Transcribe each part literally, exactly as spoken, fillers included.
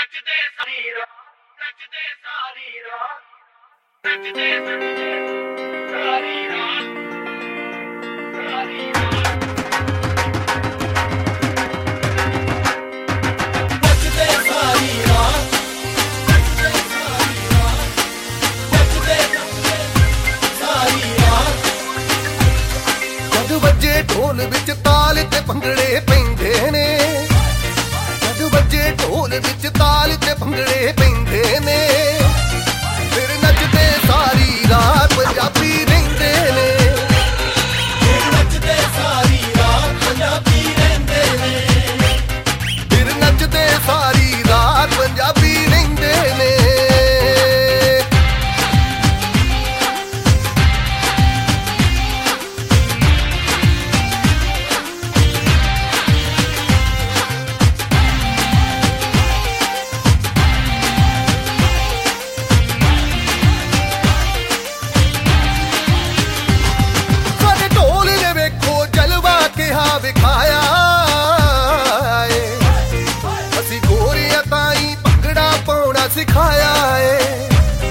ਨੱਚਦੇ ਸਾਰੀ ਰਾਤ ਨੱਚਦੇ ਸਾਰੀ ਰਾਤ ਨੱਚਦੇ ਨੱਚਦੇ ਸਾਰੀ ਰਾਤ ਸਾਰੀ ਰਾਤ ਨੱਚਦੇ ਸਾਰੀ ਰਾਤ ਨੱਚਦੇ ਸਾਰੀ ਰਾਤ ਨੱਚਦੇ ਨੱਚਦੇ ਸਾਰੀ ਰਾਤ ਜਦ ਵੱਜੇ ਢੋਲ ਵਿੱਚ ਤਾਲ ਤੇ ਭੰਗੜੇ ਪੈਂਦੇ ਨੇ ਵੱਜੇ ਢੋਲ ਵਿੱਚ ਤਾਲ ਤੇ ਭੰਗੜੇ ਪੈਂਦੇ ਨੇ ਫਿਰ ਨੱਚਦੇ ਸਾਰੀ ਰਾਤ ਪੰਜਾਬੀ ਰਹਿੰਦੇ ਨੇ ਫਿਰ ਨੱਚਦੇ ਸਾਰੀ ਰਾਤ ਪੰਜਾਬੀ ਰਹਿੰਦੇ ਨੇ ਫਿਰ ਨੱਚਦੇ ਸਾਰੀ ਰਾਤ ਪੰਜਾਬੀ ਰਹਿੰਦੇ ਨੇ ਵਿਖਾਇਆ ਏ ਅਸੀਂ ਗੋਰੀਆਂ ਤਾਈਂ ਭੰਗੜਾ ਪਾਉਣਾ ਸਿਖਾਇਆ ਏ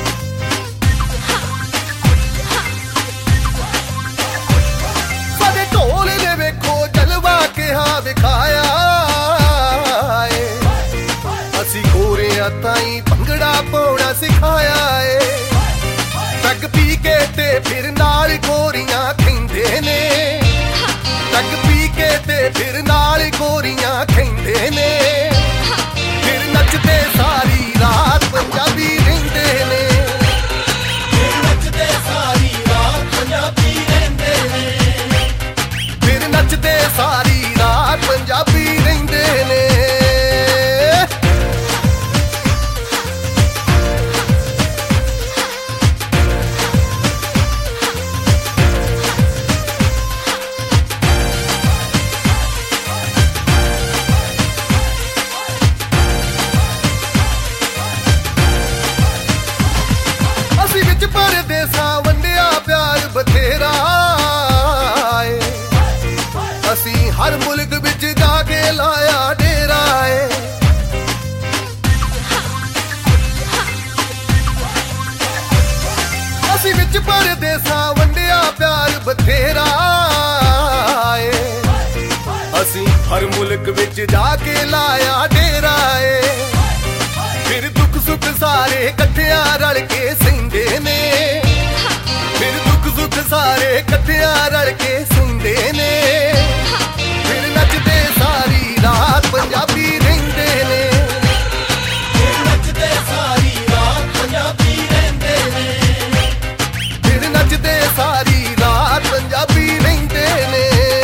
ਸਾਡੇ ਢੋਲ ਨੇ ਵੇਖੋ ਜਲਵਾ ਕਿਹਾ ਵਿਖਾਇਆ ਏ ਅਸੀਂ ਗੋਰੀਆਂ ਤਾਈਂ ਭੰਗੜਾ ਪਾਉਣਾ ਸਿਖਾਇਆ ਏ ਟੱਗ ਪੀ ਕੇ ਤੇ ਫਿਰ ਨਾਲ ਗੋਰੀਆਂ ਖਿੰਦੇ ਨੇ ਟੱਗ ਪੀ ਕੇ ਤੇ ਫਿਰ ਨਾਲ ਗੋਰੀਆਂ ਖੈਂਦੇ ਨੇ ਫਿਰ ਨੱਚਦੇ ਸਾਰੀ ਰਾਤ ਪੰਜਾਬੀ ਰਹਿੰਦੇ ਨੇ ਫਿਰ ਨੱਚਦੇ ਸਾਰੀ ਰਾਤ ਪੰਜਾਬੀ ਰਹਿੰਦੇ ਨੇ ਫਿਰ ਨੱਚਦੇ ਸਾਰੀ ਰਾਤ ਪੰਜਾਬੀ ਰਹਿੰਦੇ ਨੇ ਪਰਦੇਸਾਂ ਵੰਡਿਆ ਪਿਆਰ ਬਥੇਰਾ ਏ ਅਸੀਂ ਹਰ ਮੁਲਕ ਵਿੱਚ ਜਾ ਕੇ ਲਾਇਆ ਡੇਰਾ ਏ ਅਸੀਂ ਵਿੱਚ ਪਰਦੇਸਾਂ ਵੰਡਿਆ ਪਿਆਰ ਬਥੇਰਾ ਏ ਅਸੀਂ ਹਰ ਮੁਲਕ ਵਿੱਚ ਜਾ ਕੇ ਲਾਇਆ ਡੇਰਾ ਏ ਫਿਰ ਦੁੱਖ ਸੁੱਖ ਸਾਰੇ ਇਕੱਠਿਆਂ ਰਲ ਕੇ ਸਹਿੰਦੇ ਨੇ ਫਿਰ ਦੁੱਖ ਸੁੱਖ ਸਾਰੇ ਇਕੱਠਿਆਂ ਰਲ ਕੇ ਸਹਿੰਦੇ ਨੇ ਫਿਰ ਨੱਚਦੇ ਸਾਰੀ ਰਾਤ ਪੰਜਾਬੀ ਰਹਿੰਦੇ ਨੇ ਫਿਰ ਨੱਚਦੇ ਸਾਰੀ ਰਾਤ ਪੰਜਾਬੀ ਰਹਿੰਦੇ ਨੇ ਫਿਰ ਨੱਚਦੇ ਸਾਰੀ ਰਾਤ ਪੰਜਾਬੀ ਰਹਿੰਦੇ ਨੇ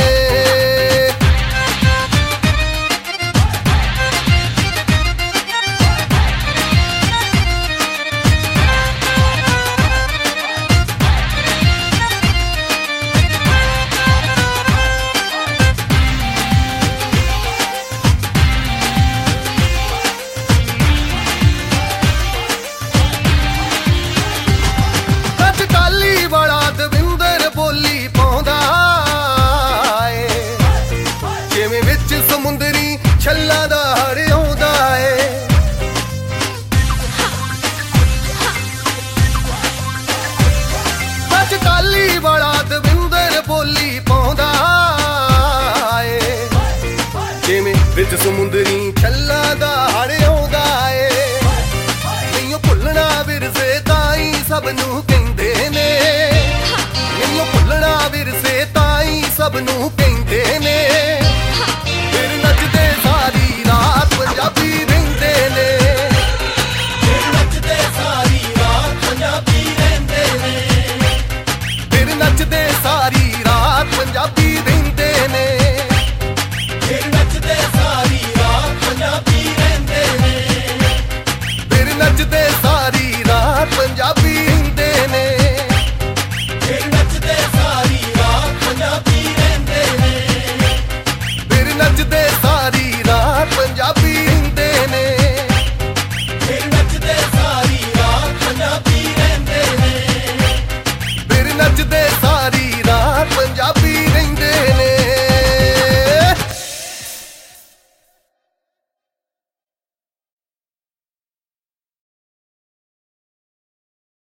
ਸਮੁੰਦਰੀ ਛੱਲਾਂ ਦਾ ਹੜ ਆਉਂਦਾ ਏ ਸੱਚ ਟਾਲੀ ਵਾਲਾ ਦਵਿੰਦਰ ਬੋਲੀ ਪਾਉਂਦਾ ਏ ਜਿਵੇਂ ਵਿੱਚ ਸਮੁੰਦਰੀ ਛੱਲਾਂ ਦਾ ਹੜ ਆਉਂਦਾ ਏ ਨਹੀਂ ਭੁੱਲਣਾ ਵਿਰਸੇ ਤਾਈਂ ਸਭ ਨੂੰ ਕਹਿੰਦੇ ਨੇ ਨਹੀਂ ਭੁੱਲਣਾ ਵਿਰਸੇ ਤਾਈਂ ਸਭ ਨੂੰ ਕਹਿੰਦੇ ਨੇ